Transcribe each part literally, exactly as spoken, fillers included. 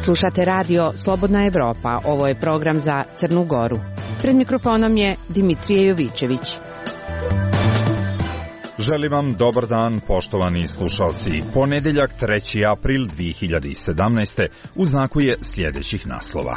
Slušate radio Slobodna Evropa, ovo je program za Crnu Goru. Pred mikrofonom je Dimitrije Jovićević. Želim vam dobar dan, poštovani slušalci. Ponedeljak treći april dve hiljade sedamnaeste u znaku je sljedećih naslova.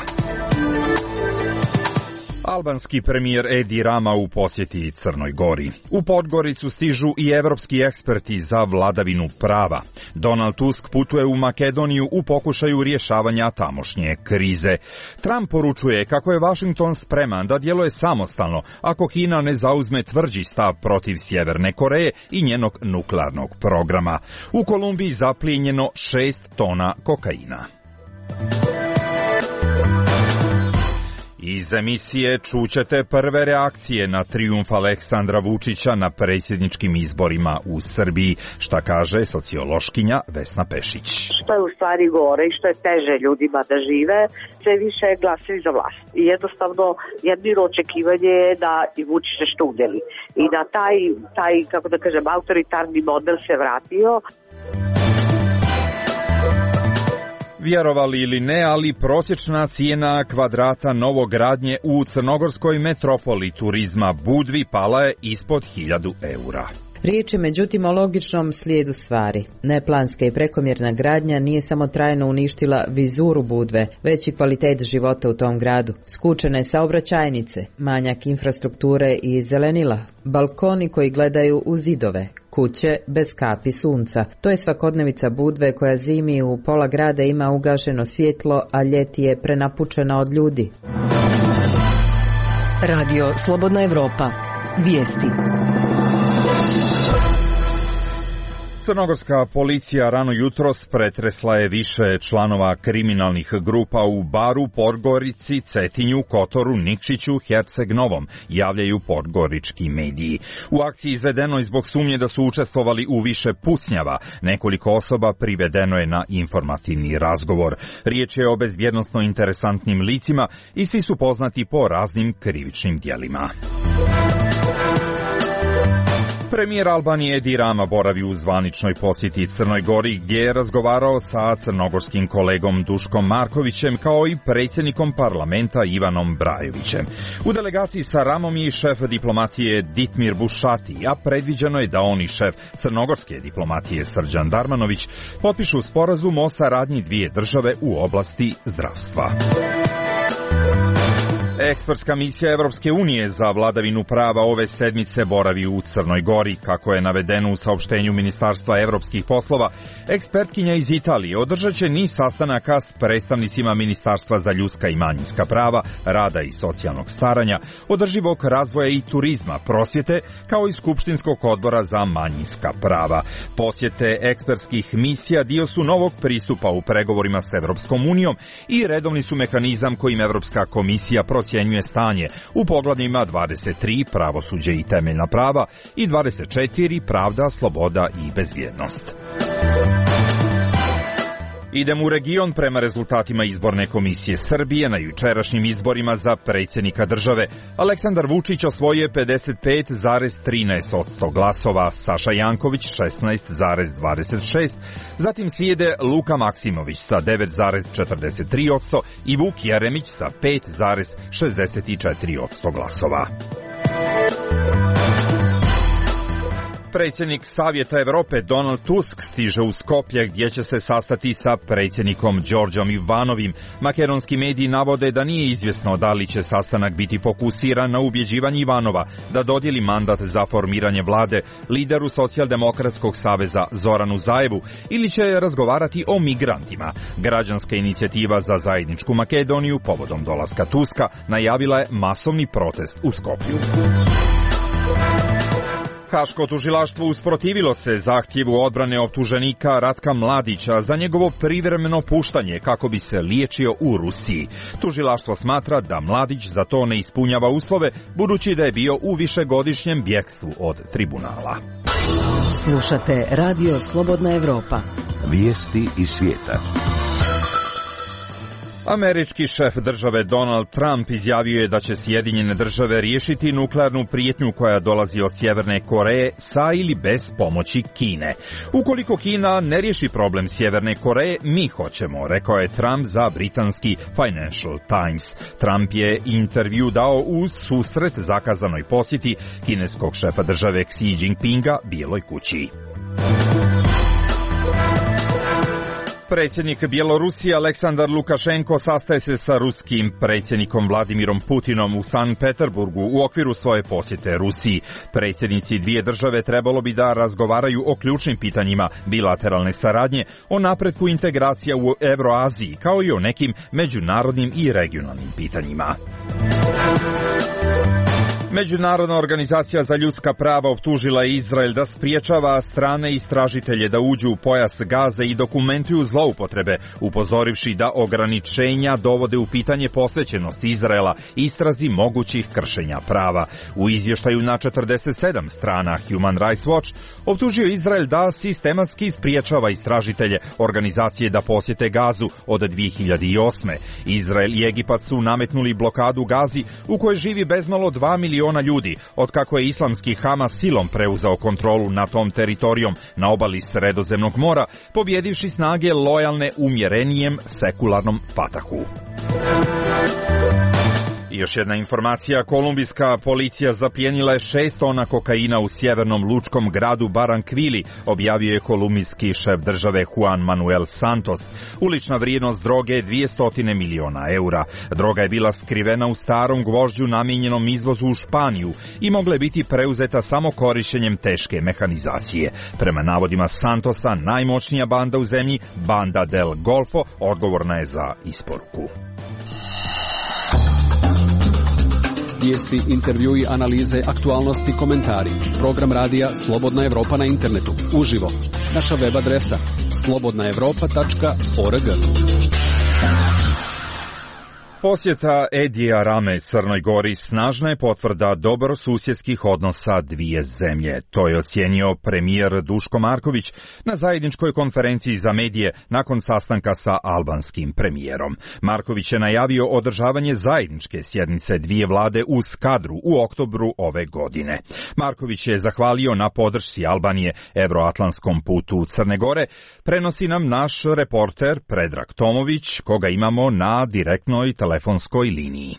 Albanski premijer Edi Rama u posjeti Crnoj Gori. U Podgoricu stižu i evropski eksperti za vladavinu prava. Donald Tusk putuje u Makedoniju u pokušaju rješavanja tamošnje krize. Trump poručuje kako je Washington spreman da djeluje samostalno ako Kina ne zauzme tvrđi stav protiv Sjeverne Koreje i njenog nuklearnog programa. U Kolumbiji zaplijenjeno šest tona kokaina. Iz emisije čućete prve reakcije na trijumf Aleksandra Vučića na predsjedničkim izborima u Srbiji, šta kaže sociološkinja Vesna Pešić. Što je u stvari gore i što je teže ljudima da žive, sve više glasaju za vlast. I jednostavno jedino očekivanje je da i Vučić nešto udeli. I da taj, taj, kako da kažem, autoritarni model se vratio. Vjerovali ili ne, ali prosječna cijena kvadrata novogradnje u crnogorskoj metropoli turizma Budvi pala je ispod hiljadu eura. Riječ je međutim o logičnom slijedu stvari. Neplanska i prekomjerna gradnja nije samo trajno uništila vizuru Budve, već i kvalitet života u tom gradu. Skučene saobraćajnice, manjak infrastrukture i zelenila, balkoni koji gledaju u zidove, kuće bez kapi sunca. To je svakodnevica Budve koja zimi u pola grada ima ugašeno svjetlo, a ljeti je prenapučena od ljudi. Radio Slobodna Evropa. Vijesti. Crnogorska policija rano jutros pretresla je više članova kriminalnih grupa u Baru, Podgorici, Cetinju, Kotoru, Nikšiću, Herceg Novom, javljaju podgorički mediji. U akciji izvedenoj zbog sumnje da su učestvovali u više pucnjava. Nekoliko osoba privedeno je na informativni razgovor. Riječ je o bezbjednosno interesantnim licima i svi su poznati po raznim krivičnim djelima. Premijer Albanije Edi Rama boravi u zvaničnoj posjeti Crnoj Gori gdje je razgovarao sa crnogorskim kolegom Duškom Markovićem kao i predsjednikom parlamenta Ivanom Brajovićem. U delegaciji sa Ramom je i šef diplomatije Ditmir Bušati, a predviđeno je da on i šef crnogorske diplomatije Srđan Darmanović potpišu sporazum o saradnji dvije države u oblasti zdravstva. Ekspertska misija Evropske unije za vladavinu prava ove sedmice boravi u Crnoj Gori. Kako je navedeno u saopštenju Ministarstva evropskih poslova, ekspertkinja iz Italije održat će niz sastanaka s predstavnicima Ministarstva za ljudska i manjinska prava, rada i socijalnog staranja, održivog razvoja i turizma, prosvjete, kao i Skupštinskog odbora za manjinska prava. Posjete ekspertskih misija dio su novog pristupa u pregovorima s Evropskom unijom i redovni su mehanizam kojim Evropska komisija procjenjuje stanje u poglavljima dvadeset tri pravosuđe i temeljna prava i dvadeset četiri pravda, sloboda i bezbjednost. Idemo u region. Prema rezultatima izborne komisije Srbije na jučerašnjim izborima za predsjednika države, Aleksandar Vučić osvojio je pedeset pet zarez trinaest posto glasova, Saša Janković šesnaest zarez dvadeset šest, zatim slijede Luka Maksimović sa devet zarez četrdeset tri posto i Vuk Jeremić sa pet zarez šezdeset četiri posto glasova. Predsjednik Savjeta Europe Donald Tusk stiže u Skoplje gdje će se sastati sa predsjednikom Đorđom Ivanovim. Makedonski mediji navode da nije izvjesno da li će sastanak biti fokusiran na ubjeđivanje Ivanova da dodijeli mandat za formiranje vlade lideru Socijaldemokratskog saveza Zoranu Zaevu ili će razgovarati o migrantima. Građanska inicijativa za zajedničku Makedoniju povodom dolaska Tuska najavila je masovni protest u Skoplju. Haško tužilaštvo usprotivilo se zahtjevu odbrane optuženika Ratka Mladića za njegovo privremeno puštanje kako bi se liječio u Rusiji. Tužilaštvo smatra da Mladić za to ne ispunjava uslove budući da je bio u višegodišnjem bjegstvu od tribunala. Slušate Radio Slobodna Evropa. Vijesti iz svijeta. Američki šef države Donald Trump izjavio je da će Sjedinjene države riješiti nuklearnu prijetnju koja dolazi od Sjeverne Koreje sa ili bez pomoći Kine. Ukoliko Kina ne riješi problem Sjeverne Koreje, mi hoćemo, rekao je Trump za britanski Financial Times. Trump je intervju dao uz susret zakazanoj posjeti kineskog šefa države Xi Jinpinga Bijeloj kući. Predsjednik Bjelorusije Aleksandar Lukašenko sastaje se sa ruskim predsjednikom Vladimirom Putinom u Sankt Peterburgu u okviru svoje posjete Rusiji. Predsjednici dvije države trebalo bi da razgovaraju o ključnim pitanjima bilateralne saradnje, o napretku integracija u Evroaziji, kao i o nekim međunarodnim i regionalnim pitanjima. Međunarodna organizacija za ljudska prava optužila je Izrael da spriječava strane istražitelje da uđu u pojas Gaze i dokumentuju zloupotrebe, upozorivši da ograničenja dovode u pitanje posvećenost Izraela istrazi mogućih kršenja prava. U izvještaju na četrdeset sedam strana Human Rights Watch optužio Izrael da sistematski spriječava istražitelje organizacije da posjete Gazu od dvije hiljade osme. Izrael i Egipat su nametnuli blokadu Gazi u kojoj živi bezmalo dva miliona ljudi, otkako je islamski Hamas silom preuzeo kontrolu nad tom teritorijom na obali Sredozemnog mora, pobjedivši snage lojalne umjerenijem sekularnom Fatahu. I još jedna informacija, kolumbijska policija zaplijenila je šest tona kokaina u sjevernom lučkom gradu Barranquilli, objavio je kolumbijski šef države Juan Manuel Santos. Ulična vrijednost droge je dvjesto miliona eura. Droga je bila skrivena u starom gvožđu namijenjenom izvozu u Španiju i mogla je biti preuzeta samo korištenjem teške mehanizacije. Prema navodima Santosa, najmoćnija banda u zemlji, Banda del Golfo, odgovorna je za isporuku. Vijesti, intervjui, analize, aktualnosti, komentari. Program radija Slobodna Evropa na internetu. Uživo. Naša web adresa slobodna evropa tačka org. Posjeta Edija Rame Crnoj Gori snažna je potvrda dobrosusjedskih odnosa dvije zemlje. To je ocijenio premijer Duško Marković na zajedničkoj konferenciji za medije nakon sastanka sa albanskim premijerom. Marković je najavio održavanje zajedničke sjednice dvije vlade u Skadru u oktobru ove godine. Marković je zahvalio na podršci Albanije evroatlantskom putu Crne Gore. Prenosi nam naš reporter Predrag Tomović, koga imamo na direktnoj telefonskoj liniji.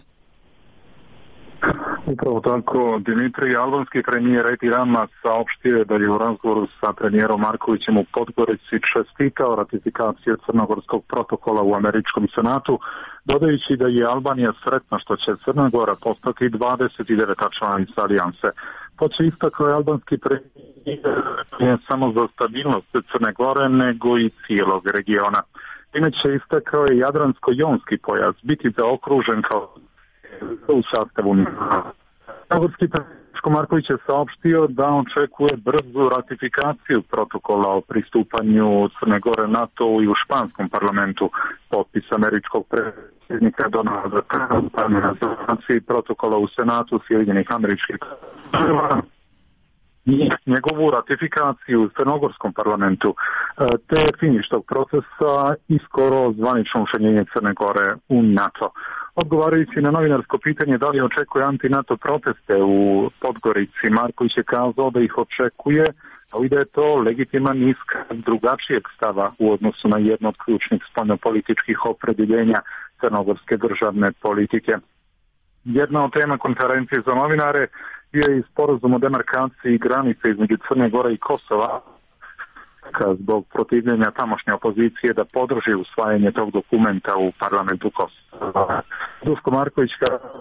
Upravo tako, Dimitrij, albanski premijer Edi Rama saopštio je da je u razgovoru sa premijerom Markovićem u Podgorici čestitao ratifikaciju crnogorskog protokola u američkom senatu, dodajući da je Albanija sretna što će Crna Gora postati dvadeset deveta članica alijanse. To će istakao je albanski premijer ne samo za stabilnost Crne Gore, nego i cijelog regiona. Inače, istakao je Jadransko-jonski pojas biti zaokružen kao u sastavu Crnogorski premijer Marković je saopštio da očekuje brzu ratifikaciju protokola o pristupanju Crne Gore NATO-u i u španskom parlamentu. Potpis američkog predsjednika Donalda Trumpa na ratifikaciji protokola u Senatu Sjedinjenih Američkih Država i njegovu ratifikaciju u crnogorskom parlamentu, te finiš tog procesa i skoro zvanično učlanjenje Crne Gore u NATO. Odgovarajući na novinarsko pitanje da li očekuje anti-NATO proteste u Podgorici, Marković je kazao da ih očekuje, ali da je to legitiman iskaz drugačijeg stava u odnosu na jedno od ključnih spoljnopolitičkih opredjeljenja crnogorske državne politike. Jedna od tema konferencije za novinare je i sporazum o demarkaciji granice između Crne Gore i Kosova, zbog protivljenja tamošnje opozicije da podrži usvajanje tog dokumenta u parlamentu Kosova. Duško Marković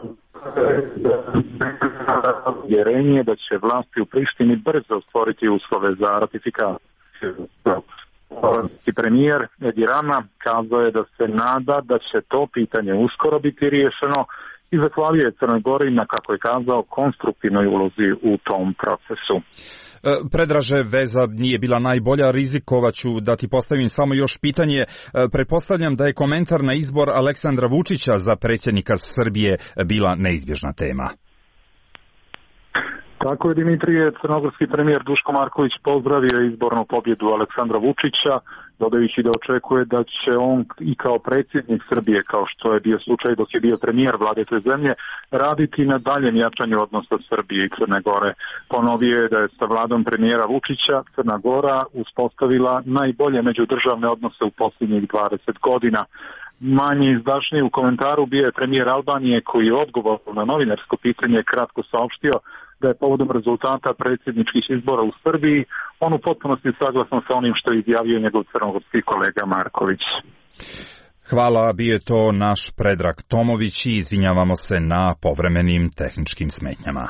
vjerenje da će vlasti u Prištini brzo stvoriti uslove za ratifikaciju. Premijer Edi Rama kazao je da se nada da će to pitanje uskoro biti riješeno i zahvalio je Crnoj Gori na, kako je kazao, konstruktivnoj ulozi u tom procesu. Predraže, veza nije bila najbolja, rizikovaću da ti postavim samo još pitanje. Pretpostavljam da je komentar na izbor Aleksandra Vučića za predsjednika Srbije bila neizbježna tema. Tako je, Dimitrije. Crnogorski premijer Duško Marković pozdravio izbornu pobjedu Aleksandra Vučića, dodajući da očekuje da će on i kao predsjednik Srbije, kao što je bio slučaj dok je bio premijer vlade te zemlje, raditi na daljem jačanju odnosa Srbije i Crne Gore. Ponovio je da je sa vladom premijera Vučića Crna Gora uspostavila najbolje međudržavne odnose u posljednjih dvadeset godina. Manje izdašniji u komentaru bio je premijer Albanije, koji je odgovor na novinarsko pitanje kratko saopštio da je povodom rezultata predsjedničkih izbora u Srbiji on u potpunosti saglasan sa onim što je izjavio njegov crnogorski kolega Marković. Hvala, bio je to naš Predrag Tomović i izvinjavamo se na povremenim tehničkim smetnjama.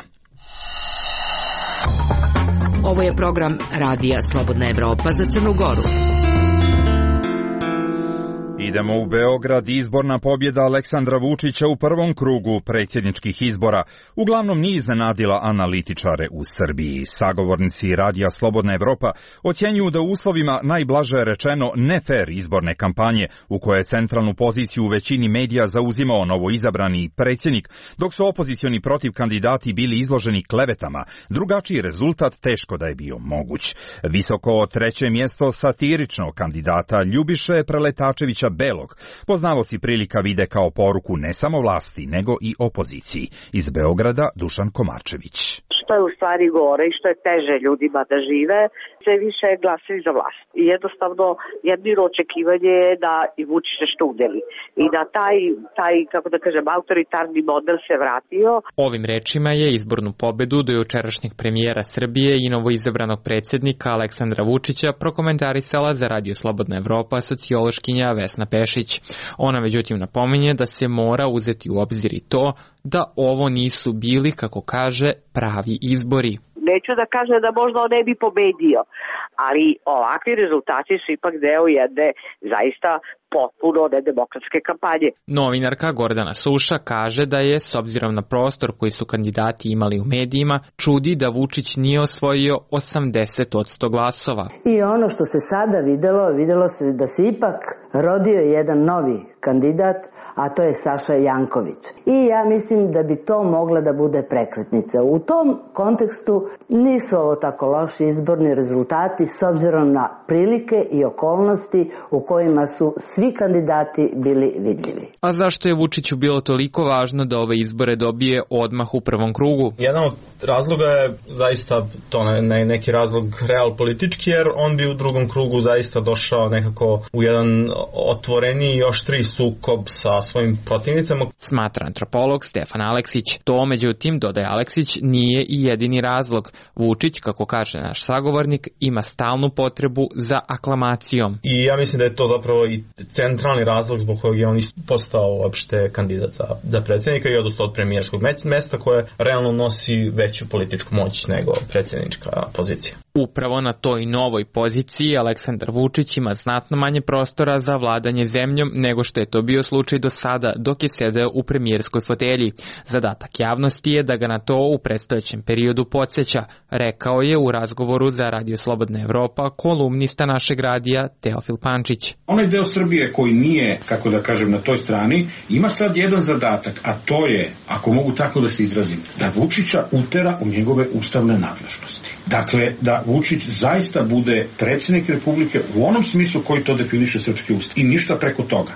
Ovo je program Radija Slobodna Evropa za Crnu Goru. Idemo u Beograd. Izborna pobjeda Aleksandra Vučića u prvom krugu predsjedničkih izbora uglavnom nije iznenadila analitičare u Srbiji. Sagovornici Radija Slobodna Evropa ocjenjuju da u uslovima najblaže rečeno nefer izborne kampanje, u kojoj je centralnu poziciju u većini medija zauzimao novoizabrani predsjednik, dok su opozicioni protiv kandidati bili izloženi klevetama, drugačiji rezultat teško da je bio moguć. Visoko treće mjesto satiričnog kandidata Ljubiše Preletačevića Belog poznavaoci prilika vide kao poruku ne samo vlasti, nego i opoziciji. Iz Beograda Dušan Komarčević. Što je u stvari gore i što je teže ljudima da žive, sve više glasaju za vlast. I jednostavno jedino očekivanje je da i Vučić nešto udeli. I da taj, taj, kako da kažem, autoritarni model se vratio. Ovim rečima je izbornu pobedu do jučerašnjeg premijera Srbije i novoizabranog predsjednika Aleksandra Vučića prokomentarisala za Radio Slobodna Evropa sociološkinja Vesna Pešić. Ona međutim napominje da se mora uzeti u obzir i to da ovo nisu bili, kako kaže, pravi izbori. Neću da kažem da možda on ne bi pobedio, ali ovakvi rezultati su ipak deo jedne zaista potpuno nedemokratske kampanje. Novinarka Gordana Suša kaže da je, s obzirom na prostor koji su kandidati imali u medijima, čudi da Vučić nije osvojio osamdeset posto glasova. I ono što se sada videlo, videlo se da se ipak rodio jedan novi kandidat, a to je Saša Janković. I ja mislim da bi to mogla da bude prekretnica. U tom kontekstu nisu ovo tako loši izborni rezultati s obzirom na prilike i okolnosti u kojima su svi kandidati bili vidljivi. A zašto je Vučiću bilo toliko važno da ove izbore dobije odmah u prvom krugu? Jedan od razloga je zaista to ne, neki razlog real politički, jer on bi u drugom krugu zaista došao nekako u jedan otvoreni i oštriji sukob sa svojim protivnicama. Smatra antropolog Stefan Aleksić. To, međutim, dodaje Aleksić, nije i jedini razlog. Vučić, kako kaže naš sagovornik, ima stalnu potrebu za aklamacijom. I ja mislim da je to zapravo i centralni razlog zbog kojeg je on postao uopšte kandidat za, za predsjednika i odustao od premijerskog mesta koje realno nosi veću političku moć nego predsjednička pozicija. Upravo na toj novoj poziciji Aleksandar Vučić ima znatno manje prostora za vladanje zemljom nego što je to bio slučaj do sada dok je sedeo u premijerskoj fotelji. Zadatak javnosti je da ga na to u predstojećem periodu podsjeća, rekao je u razgovoru za Radio Slobodna Evropa kolumnista našeg radija Teofil Pančić. Onaj deo Srbije koji nije, kako da kažem, na toj strani, ima sad jedan zadatak, a to je, ako mogu tako da se izrazim, da Vučića utera u njegove ustavne nadležnosti. Dakle, da Vučić zaista bude predsjednik Republike u onom smislu koji to definiše srpski ustav i ništa preko toga.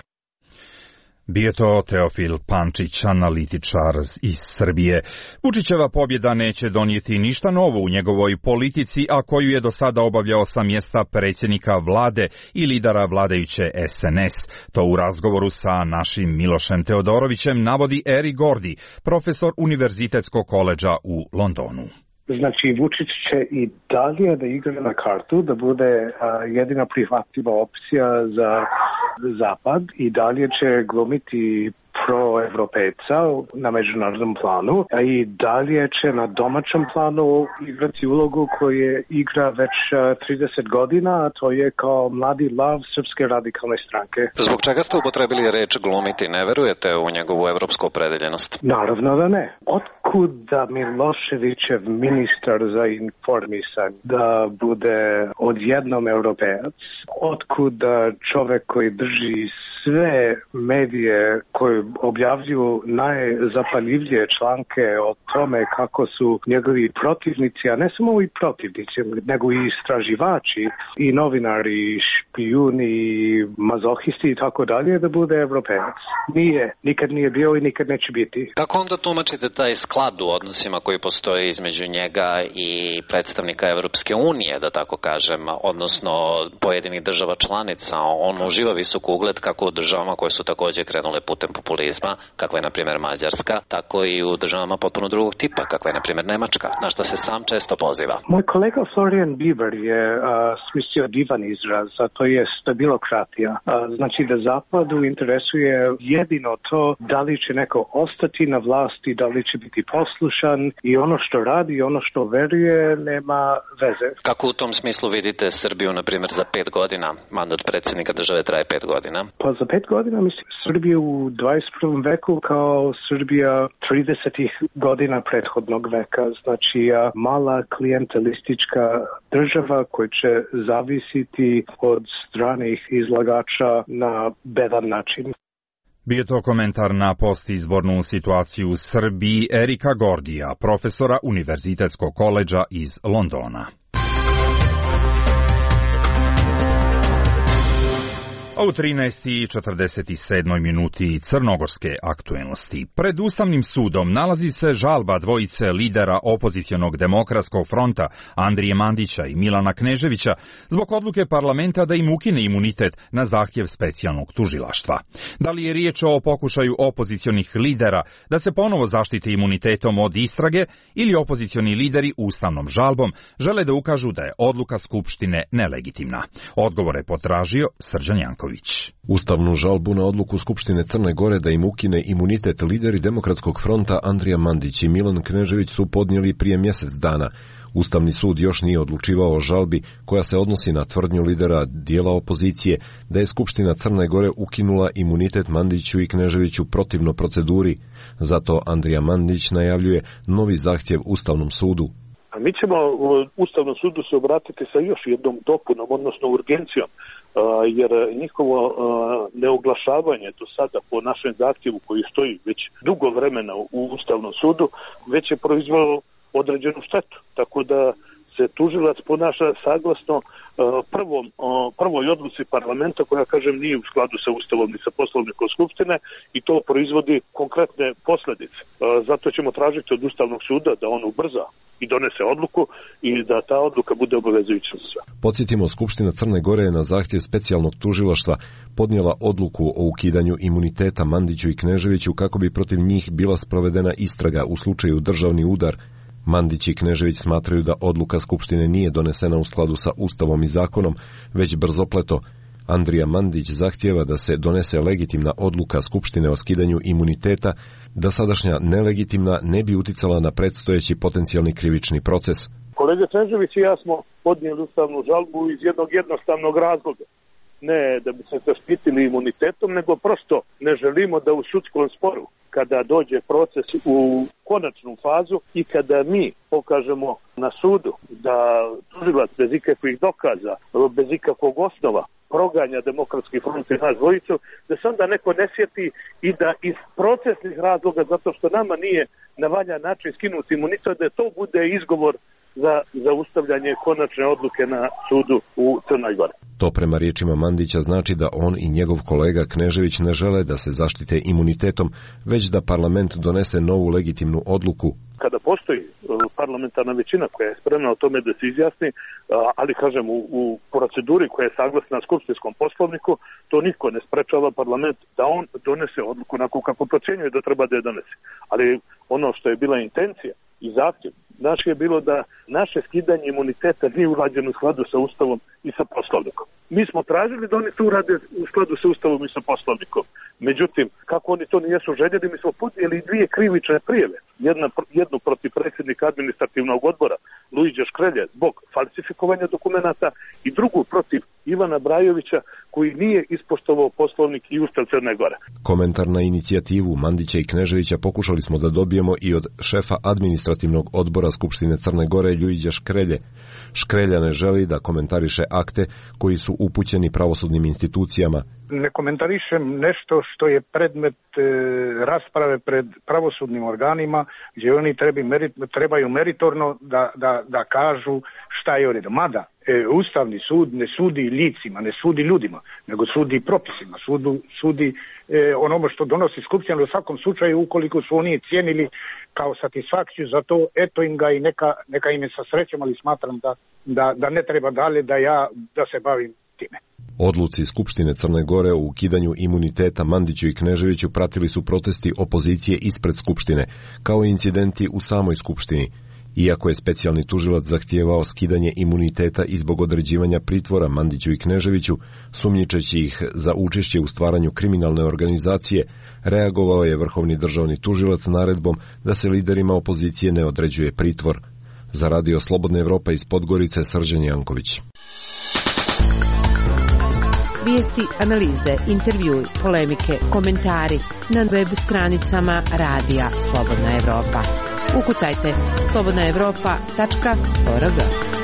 Bio to Teofil Pančić, analitičar iz Srbije. Vučićeva pobjeda neće donijeti ništa novo u njegovoj politici, a koju je do sada obavljao sa mjesta predsjednika vlade i lidera vladajuće S N S. To u razgovoru sa našim Milošem Teodorovićem navodi Eri Gordi, profesor Univerzitetskog koledža u Londonu. Znači, Vučić će i dalje da igra na kartu, da bude a, jedina prihvatljiva opcija za Zapad i dalje će glumiti proevropejca na međunarodnom planu, a i dalje će na domaćem planu igrati ulogu koju igra već trideset godina, a to je kao mladi lav Srpske radikalne stranke. Zbog čega ste upotrebili reč glumiti? Ne verujete u njegovu evropsku opredeljenost? Naravno da ne. Otkud da Miloševićev ministar za informisanje da bude odjednom europejac? Otkud da čovek koji drži sve medije koje objavljuju najzapaljivije članke o tome kako su njegovi protivnici, a ne samo i protivnici, nego i istraživači i novinari, špijuni, mazohisti i tako dalje, da bude Evropejac. Nije, nikad nije bio i nikad neće biti. Kako onda tumačite taj sklad u odnosima koji postoji između njega i predstavnika Evropske unije, da tako kažem, odnosno pojedinih država članica? On uživa visok ugled kako u državama koje su takođe krenule putem populizma, kakva je na primjer Mađarska, tako i u državama potpuno drugog tipa, kakva je na primjer Nemačka, na što se sam često poziva. Moj kolega Florian Bieber je uh, smislio divan izraz, a to je stabilokratija. Uh, znači da Zapadu interesuje jedino to da li će neko ostati na vlasti, da li će biti poslušan i ono što radi i ono što veruje nema veze. Kako u tom smislu vidite Srbiju, na primjer, za pet godina? Mandat predsjednika države traje pet godina. Pa za pet godina mislim Srbiju u dvadeset prvom veku kao Srbija tridesetih godina prethodnog veka. Znači mala klijentelistička država koja će zavisiti od stranih izlagača na bedan način. Bio to komentar na postizbornu situaciju u Srbiji Erika Gordija, profesora Univerzitetskog koledža iz Londona. A u trinaest i četrdeset sedam minuti crnogorske aktuelnosti. Pred Ustavnim sudom nalazi se žalba dvojice lidera opozicionog demokratskog fronta Andrije Mandića i Milana Kneževića zbog odluke parlamenta da im ukine imunitet na zahtjev specijalnog tužilaštva. Da li je riječ o pokušaju opozicionih lidera da se ponovo zaštite imunitetom od istrage ili opozicioni lideri ustavnom žalbom žele da ukažu da je odluka Skupštine nelegitimna? Odgovor je potražio Srđan Janković. Ustavnu žalbu na odluku Skupštine Crne Gore da im ukine imunitet lideri Demokratskog fronta Andrija Mandić i Milan Knežević su podnijeli prije mjesec dana. Ustavni sud još nije odlučivao o žalbi koja se odnosi na tvrdnju lidera dijela opozicije da je Skupština Crne Gore ukinula imunitet Mandiću i Kneževiću protivno proceduri. Zato Andrija Mandić najavljuje novi zahtjev Ustavnom sudu. A mi ćemo u Ustavnom sudu se obratiti sa još jednom dopunom, odnosno urgencijom, jer njihovo neoglašavanje do sada po našem zahtjevu koji stoji već dugo vremena u Ustavnom sudu, već je proizvelo određenu štetu. Tako da se tužilac ponaša saglasno prvom, prvoj odluci parlamenta koja, kažem, nije u skladu sa Ustavom ni sa Poslovnikom Skupštine i to proizvodi konkretne posljedice. Zato ćemo tražiti od Ustavnog suda da on ubrza i donese odluku i da ta odluka bude obavezujuća za sve. Podsjetimo, Skupština Crne Gore je na zahtjev specijalnog tužilaštva podnijela odluku o ukidanju imuniteta Mandiću i Kneževiću kako bi protiv njih bila sprovedena istraga u slučaju državni udar. Mandić i Knežević smatraju da odluka Skupštine nije donesena u skladu sa Ustavom i zakonom, već brzopleto. Andrija Mandić zahtijeva da se donese legitimna odluka Skupštine o skidanju imuniteta, da sadašnja nelegitimna ne bi uticala na predstojeći potencijalni krivični proces. Kolega Knežević i ja smo podnijeli ustavnu žalbu iz jednog jednostavnog razloga. Ne da bi se zaštitili imunitetom, nego prosto ne želimo da u sudskom sporu, kada dođe proces u konačnu fazu i kada mi pokažemo na sudu da tužilac bez ikakvih dokaza, bez ikakvog osnova proganja Demokratski front i nas dvojicu, da se onda neko ne sjeti i da iz procesnih razloga, zato što nama nije na valjan način skinuti imunitet, da to bude izgovor za zaustavljanje konačne odluke na sudu u Crnoj Gori. To prema riječima Mandića znači da on i njegov kolega Knežević ne žele da se zaštite imunitetom, već da parlament donese novu legitimnu odluku. Kada postoji parlamentarna većina koja je spremna o tome da se izjasni, ali kažem u, u proceduri koja je saglasna skupštinskom poslovniku, to niko ne sprečava parlament da on donese odluku onako kako procjenjuje da treba da je donese. Ali ono što je bila intencija i zahtjev naš je bilo da naše skidanje imuniteta nije urađeno u skladu sa Ustavom i sa Poslovnikom. Mi smo tražili da oni to urade u skladu sa Ustavom i sa Poslovnikom. Međutim, kako oni to nijesu željeli, mi smo podnijeli dvije krivične prijave. Jedna, jednu protiv predsjednika administrativnog odbora Luiđa Škrelje zbog falsifikovanja dokumenata i drugu protiv Ivana Brajovića koji nije ispoštovao poslovnik i Ustav Crne Gore. Komentar na inicijativu Mandića i Kneževića pokušali smo da dobijemo i od šefa administrativnog odbora Skupštine Crne Gore Ljujića Škrelje. Škrelja ne želi da komentariše akte koji su upućeni pravosudnim institucijama. Ne komentarišem nešto što je predmet e, rasprave pred pravosudnim organima, gdje oni trebi merit, trebaju meritorno da, da, da kažu šta je u redu. Mada, e, Ustavni sud ne sudi licima, ne sudi ljudima, nego sudi propisima, sudu, sudi e, onome što donosi Skupština. U svakom slučaju, ukoliko su oni cijenili kao satisfakciju za to, eto im ga i neka, neka im je sa srećom, ali smatram da, da, da ne treba dalje da ja da se bavim time. Odluci Skupštine Crne Gore o ukidanju imuniteta Mandiću i Kneževiću pratili su protesti opozicije ispred Skupštine, kao i incidenti u samoj Skupštini. Iako je specijalni tužilac zahtijevao skidanje imuniteta i zbog određivanja pritvora Mandiću i Kneževiću, sumnjičeći ih za učešće u stvaranju kriminalne organizacije, reagovao je vrhovni državni tužilac naredbom da se liderima opozicije ne određuje pritvor. Za Radio Slobodna Evropa iz Podgorice, Srđan Janković. Vijesti, analize, intervjui, polemike, komentari na web stranicama Radija Slobodna Evropa. Ukucajte slobodna evropa tačka org.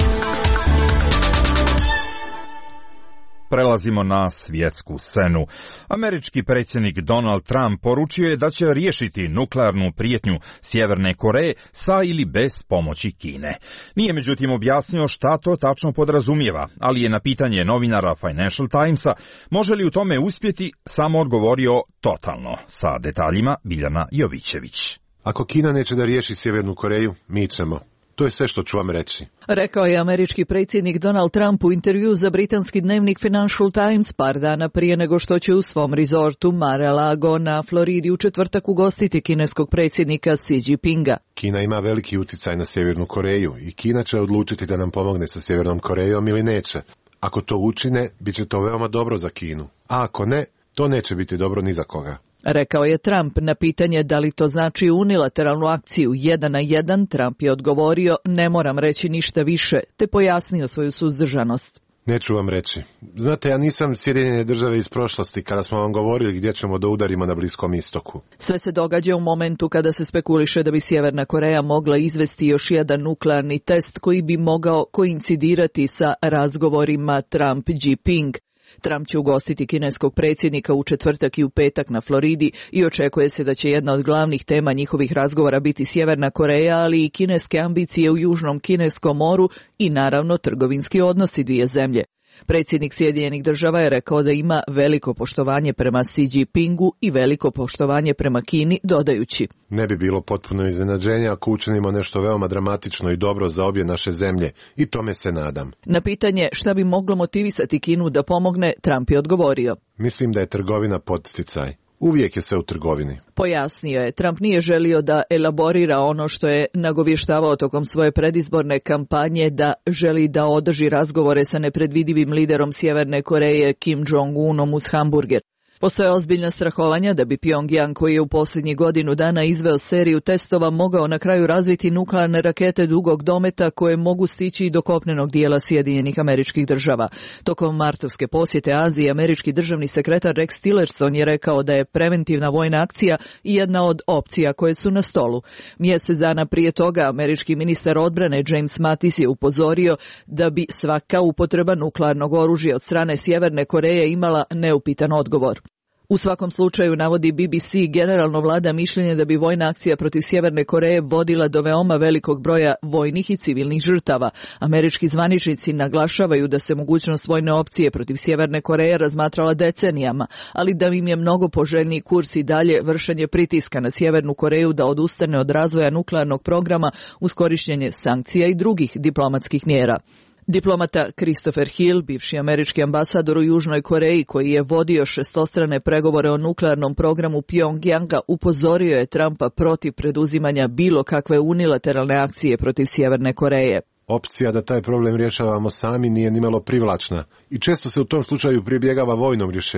Prelazimo na svjetsku scenu. Američki predsjednik Donald Trump poručio je da će riješiti nuklearnu prijetnju Sjeverne Koreje sa ili bez pomoći Kine. Nije međutim objasnio šta to tačno podrazumijeva, ali je na pitanje novinara Financial Timesa može li u tome uspjeti samo odgovorio totalno. Sa detaljima Biljana Jovićević. Ako Kina neće da riješi Sjevernu Koreju, mi ćemo. To je sve što ću vam reći. Rekao je američki predsjednik Donald Trump u intervju za britanski dnevnik Financial Times par dana prije nego što će u svom rezortu Mar-a-Lago na Floridi u četvrtak ugostiti kineskog predsjednika Xi Jinpinga. Kina ima veliki utjecaj na Sjevernu Koreju i Kina će odlučiti da nam pomogne sa Sjevernom Korejom ili neće. Ako to učine, bit će to veoma dobro za Kinu. A ako ne, to neće biti dobro ni za koga. Rekao je Trump na pitanje da li to znači unilateralnu akciju jedan na jedan. Trump je odgovorio ne moram reći ništa više, te pojasnio svoju suzdržanost. Neću vam reći. Znate, ja nisam Sjedinjene države iz prošlosti kada smo vam govorili gdje ćemo da udarimo na Bliskom istoku. Sve se događa u momentu kada se spekuliše da bi Sjeverna Koreja mogla izvesti još jedan nuklearni test koji bi mogao koincidirati sa razgovorima Trump-Jinping. Trump će ugostiti kineskog predsjednika u četvrtak i u petak na Floridi i očekuje se da će jedna od glavnih tema njihovih razgovora biti Sjeverna Koreja, ali i kineske ambicije u Južnom Kineskom moru i naravno trgovinski odnosi dvije zemlje. Predsjednik Sjedinjenih država je rekao da ima veliko poštovanje prema Xi Jinpingu i veliko poštovanje prema Kini, dodajući: Ne bi bilo potpuno iznenađenje ako učinimo nešto veoma dramatično i dobro za obje naše zemlje i tome se nadam. Na pitanje šta bi moglo motivisati Kinu da pomogne, Trump je odgovorio: Mislim da je trgovina podsticaj. Uvijek je sve u trgovini. Pojasnio je, Trump nije želio da elaborira ono što je nagovještavao tokom svoje predizborne kampanje, da želi da održi razgovore sa nepredvidivim liderom Sjeverne Koreje Kim Jong-unom uz hamburger. Postoje ozbiljna strahovanja da bi Pyongyang, koji je u posljednjih godinu dana izveo seriju testova, mogao na kraju razviti nuklearne rakete dugog dometa koje mogu stići i do kopnenog dijela Sjedinjenih Američkih Država. Tokom martovske posjete Aziji, američki državni sekretar Rex Tillerson je rekao da je preventivna vojna akcija jedna od opcija koje su na stolu. Mjesec dana prije toga američki ministar odbrane James Mattis je upozorio da bi svaka upotreba nuklearnog oružja od strane Sjeverne Koreje imala neupitan odgovor. U svakom slučaju, navodi B B C, generalno vlada mišljenje da bi vojna akcija protiv Sjeverne Koreje vodila do veoma velikog broja vojnih i civilnih žrtava. Američki zvaničnici naglašavaju da se mogućnost vojne opcije protiv Sjeverne Koreje razmatrala decenijama, ali da im je mnogo poželjniji kurs i dalje vršenje pritiska na Sjevernu Koreju da odustane od razvoja nuklearnog programa uz korištenje sankcija i drugih diplomatskih mjera. Diplomata Christopher Hill, bivši američki ambasador u Južnoj Koreji koji je vodio šestostrane pregovore o nuklearnom programu Pyongyanga, upozorio je Trumpa protiv preduzimanja bilo kakve unilateralne akcije protiv Sjeverne Koreje. Opcija da taj problem rješavamo sami nije nimalo privlačna i često se u tom slučaju pribjegava vojnom rješenju.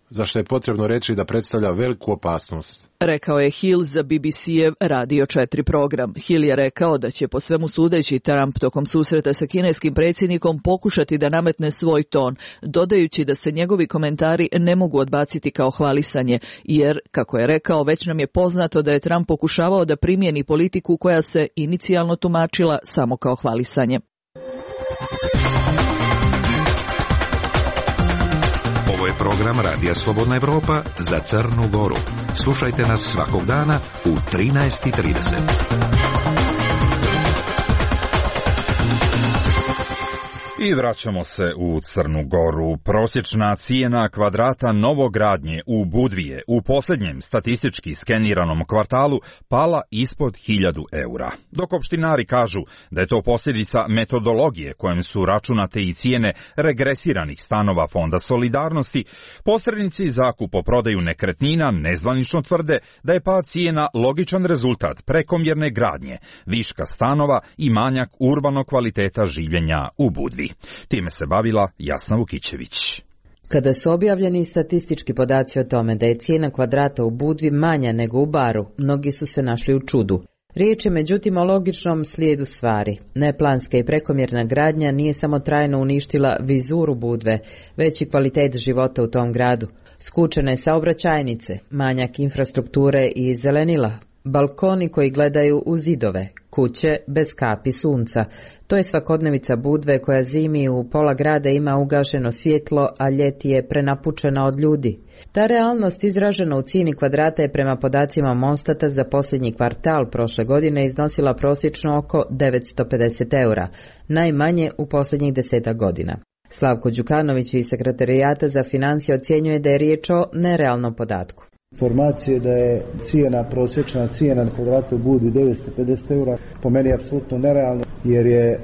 za što je potrebno reći da predstavlja veliku opasnost. Rekao je Hill za B B C-ev Radio četiri program. Hill je rekao da će po svemu sudeći Trump tokom susreta sa kineskim predsjednikom pokušati da nametne svoj ton, dodajući da se njegovi komentari ne mogu odbaciti kao hvalisanje, jer, kako je rekao, već nam je poznato da je Trump pokušavao da primjeni politiku koja se inicijalno tumačila samo kao hvalisanje. Ovo je program Radija Slobodna Evropa za Crnu Goru. Slušajte nas svakog dana u trinaest i trideset. I vraćamo se u Crnu Goru. Prosječna cijena kvadrata novogradnje u Budvije u posljednjem statistički skeniranom kvartalu pala ispod hiljadu eura. Dok opštinari kažu da je to posljedica metodologije kojom su računate i cijene regresiranih stanova Fonda solidarnosti, posrednici za kupoprodaju nekretnina nezvanično tvrde da je pad cijena logičan rezultat prekomjerne gradnje, viška stanova i manjak urbanog kvaliteta življenja u Budvi. Time se bavila Jasna Vukićević. Kada su objavljeni statistički podaci o tome da je cijena kvadrata u Budvi manja nego u Baru, mnogi su se našli u čudu. Riječ je međutim o logičnom slijedu stvari. Neplanska i prekomjerna gradnja nije samo trajno uništila vizuru Budve, već i kvalitet života u tom gradu. Skučene saobraćajnice, manjak infrastrukture i zelenila, balkoni koji gledaju u zidove, kuće bez kapi sunca. To je svakodnevica Budve koja zimi u pola grada ima ugašeno svjetlo, a ljeti je prenapučena od ljudi. Ta realnost izražena u cijeni kvadrata je prema podacima Monstata za posljednji kvartal prošle godine iznosila prosječno oko devetsto pedeset eura, najmanje u posljednjih desetak godina. Slavko Đukanović iz Sekretarijata za financije ocjenjuje da je riječ o nerealnom podatku. Informacije da je cijena, prosječna cijena na kvadratu u Budvi devetsto pedeset eura po meni je apsolutno nerealno, jer je e,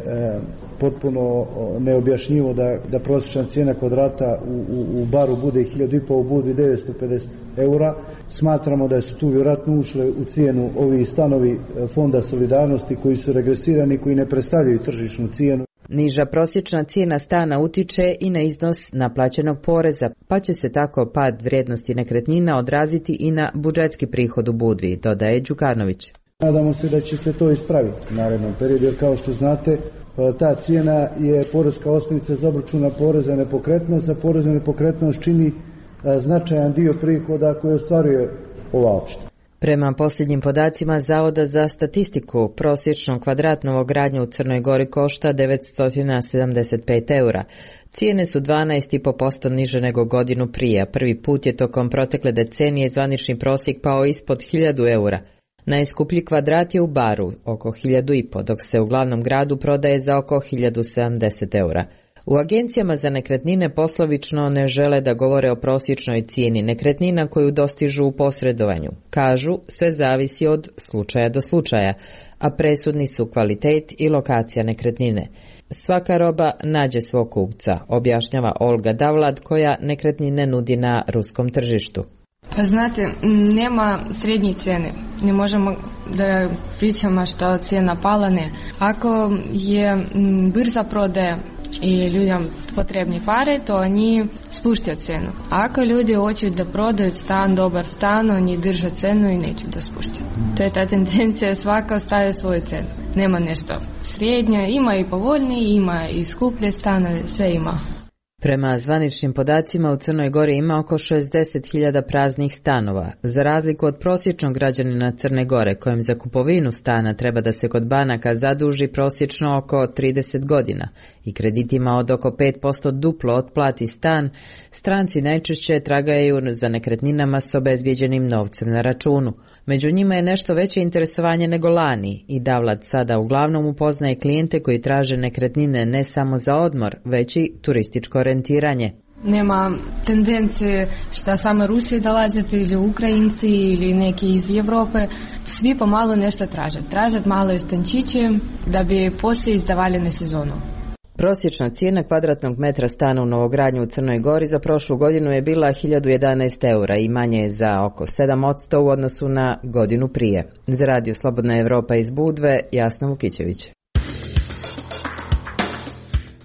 potpuno neobjašnjivo da, da prosječna cijena kvadrata u, u, u Baru bude hiljadu i pol, u Budvi devetsto pedeset eura. Smatramo da su tu vjerojatno ušle u cijenu ovi stanovi Fonda solidarnosti koji su regresirani, koji ne predstavljaju tržišnu cijenu. Niža prosječna cijena stana utiče i na iznos naplaćenog poreza, pa će se tako pad vrijednosti nekretnina odraziti i na budžetski prihod u Budvi, dodaje Đukanović. Nadamo se da će se to ispraviti u narednom periodu, jer kao što znate, ta cijena je poreska osnovica za obračun poreza na nepokretnost, a porez na nepokretnost čini značajan dio prihoda koje ostvaruje ova opština. Prema posljednjim podacima Zavoda za statistiku, prosječno kvadrat novogradnje u Crnoj Gori košta devetsto sedamdeset pet eura. Cijene su dvanaest zarez pet posto niže nego godinu prije. Prvi put je tokom protekle decenije zvanični prosjek pao ispod hiljadu eura. Najskuplji kvadrat je u Baru, oko hiljadu i po, dok se u glavnom gradu prodaje za oko hiljadu sedamdeset eura. U agencijama za nekretnine poslovično ne žele da govore o prosječnoj cijeni nekretnina koju dostižu u posredovanju. Kažu, sve zavisi od slučaja do slučaja, a presudni su kvalitet i lokacija nekretnine. Svaka roba nađe svog kupca, objašnjava Olga Davlad koja nekretnine nudi na ruskom tržištu. Pa znate, nema srednje cijene. Ne možemo da pričamo što cijena pala, ne. Ako je brza prodaja i ljudям potrebni pare, to oni spuštaju cenu. Ako ljudi hoće da prodaju stan, dobar stan, oni drže cenu i neće da spuštaju. To je ta tendencija, svaka ostaje svoju cenu. Nema nešto srednje, ima i povoljnije, ima i skuplje stanove, sve ima. Prema zvaničnim podacima u Crnoj Gori ima oko šezdeset hiljada praznih stanova. Za razliku od prosječnog građanina Crne Gore, kojem za kupovinu stana treba da se kod banaka zaduži prosječno oko trideset godina i kreditima od oko pet posto duplo otplati stan, stranci najčešće tragaju za nekretninama s obezbijeđenim novcem na računu. Među njima je nešto veće interesovanje nego lani i Davlad sada uglavnom upoznaje klijente koji traže nekretnine ne samo za odmor, već i turističko orijentiranje. Nema tendencije što samo Rusi dolazite ili Ukrajinci ili neki iz Evrope. Svi pomalo nešto traže. Traže malo stančiće da bi poslije izdavali na sezonu. Prosječna cijena kvadratnog metra stana u novogradnju u Crnoj Gori za prošlu godinu je bila hiljadu jedanaest eura i manje je za oko sedam posto u odnosu na godinu prije. Za Radio Slobodna Evropa iz Budve, Jasna Vukićević.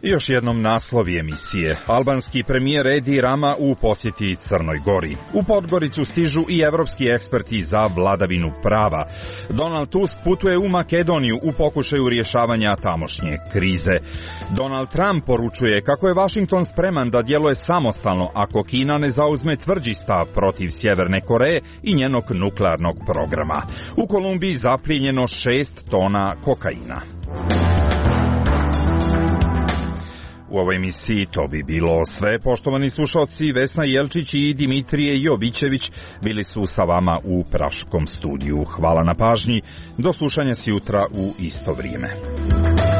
I još jednom naslovi emisije. Albanski premijer Edi Rama u posjeti Crnoj Gori. U Podgoricu stižu i evropski eksperti za vladavinu prava. Donald Tusk putuje u Makedoniju u pokušaju rješavanja tamošnje krize. Donald Trump poručuje kako je Washington spreman da djeluje samostalno ako Kina ne zauzme tvrđi stav protiv Sjeverne Koreje i njenog nuklearnog programa. U Kolumbiji zaplijenjeno šest tona kokaina. U ovoj emisiji to bi bilo sve. Poštovani slušalci, Vesna Jelčić i Dimitrije Jovićević bili su sa vama u Praškom studiju. Hvala na pažnji. Do slušanja sjutra u isto vrijeme.